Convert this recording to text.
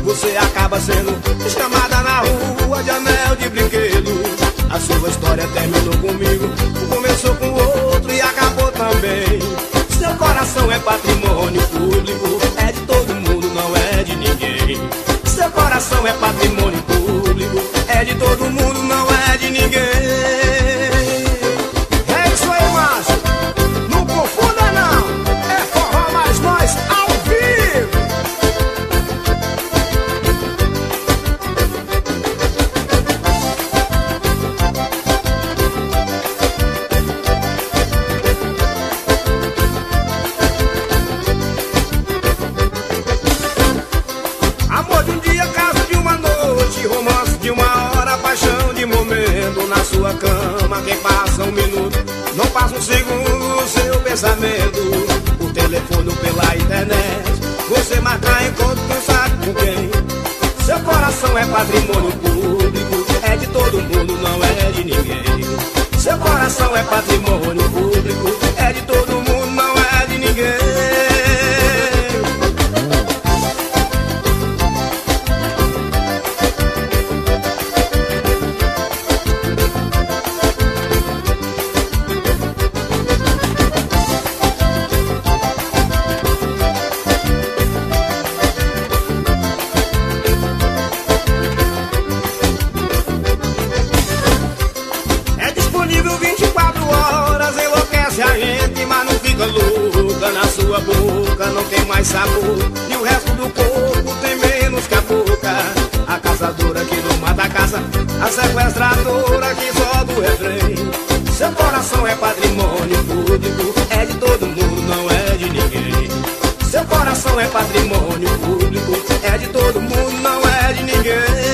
você acaba sendo chamada na rua de anel de brinquedo. A sua história terminou comigo, começou com outro e acabou também. Seu coração é patrimônio público, é de todo mundo, não é de ninguém. Seu coração é patrimônio público, é de todo mundo, não é de ninguém. É isso aí, Márcio, não confunda não, é Forró Mais Nós ao vivo. Amor de um dia, caso de uma noite, romance de uma hora, paixão de momento. Na sua cama, quem passa um minuto, não passa um segundo no seu pensamento. Por telefone ou pela internet, você marca encontro, não sabe com quem. Seu coração é patrimônio público, é de todo mundo, não é de ninguém. Seu coração é patrimônio público, é de todo mundo, não é de ninguém. É disponível 24 horas, enlouquece a gente, mas não fica louca. Na sua boca não tem mais sabor, e o resto do corpo tem menos que a boca. A caçadora que não mata a caça, a sequestradora que só do refrém. Seu coração é patrimônio público, é de todo mundo, não é de ninguém. Seu coração é patrimônio público, é de todo mundo, não é de ninguém.